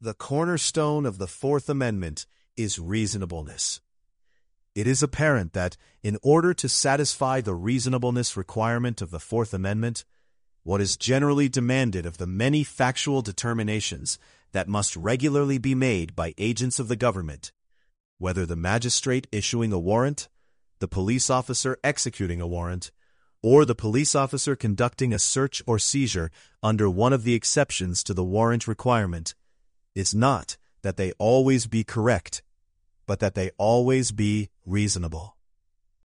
The cornerstone of the Fourth Amendment is reasonableness. It is apparent that, in order to satisfy the reasonableness requirement of the Fourth Amendment, what is generally demanded of the many factual determinations that must regularly be made by agents of the government, whether the magistrate issuing a warrant, the police officer executing a warrant, or the police officer conducting a search or seizure under one of the exceptions to the warrant requirement, is not that they always be correct, but that they always be reasonable.